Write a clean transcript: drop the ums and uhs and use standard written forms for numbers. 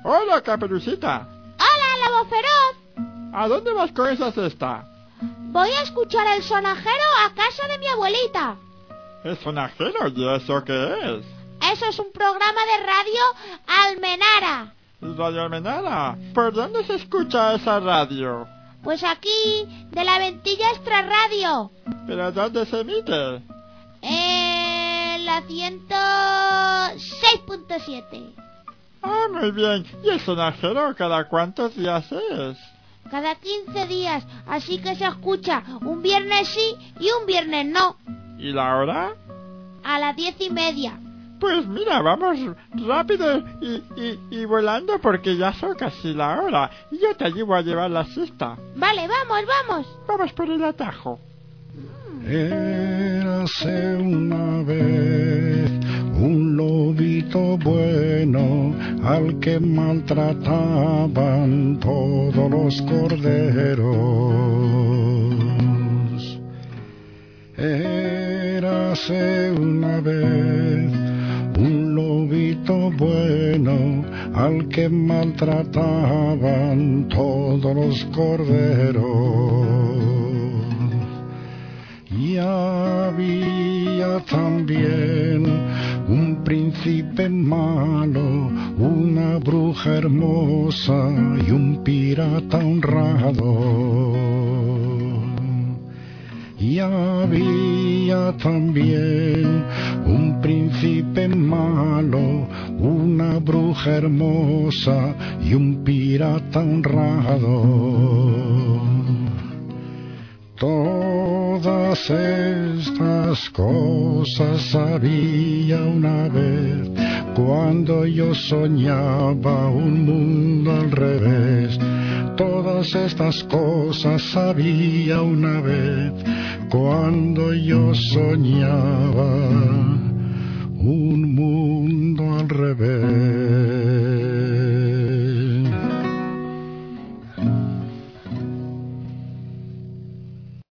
Hola, Caperucita. Hola, Lobo Feroz. ¿A dónde vas con esa cesta? Voy a escuchar el sonajero a casa de mi abuelita. ¿El sonajero? ¿Y eso qué es? Eso es un programa de radio Almenara. ¿Radio Almenara? ¿Por dónde se escucha esa radio? Pues aquí, de la Ventilla Extra Radio. ¿Pero dónde se emite? En la 106.7. Ah, muy bien. ¿Y el sonajero cada cuántos días es? Cada 15 días, así que se escucha un viernes sí y un viernes no. ¿Y la hora? A las 10:30. Pues mira, vamos rápido y volando porque ya son casi la hora. Y yo te ayudo a llevar la cesta. Vale, vamos. Vamos por el atajo. Érase una vez un lobito bueno al que maltrataban todos los corderos. Érase una vez un lobito bueno al que maltrataban todos los corderos. Y había también un príncipe malo, una bruja hermosa y un pirata honrado. Y había también un príncipe malo, una bruja hermosa y un pirata honrado. Todas estas cosas había una vez cuando yo soñaba un mundo al revés. Todas estas cosas había una vez cuando yo soñaba un mundo al revés.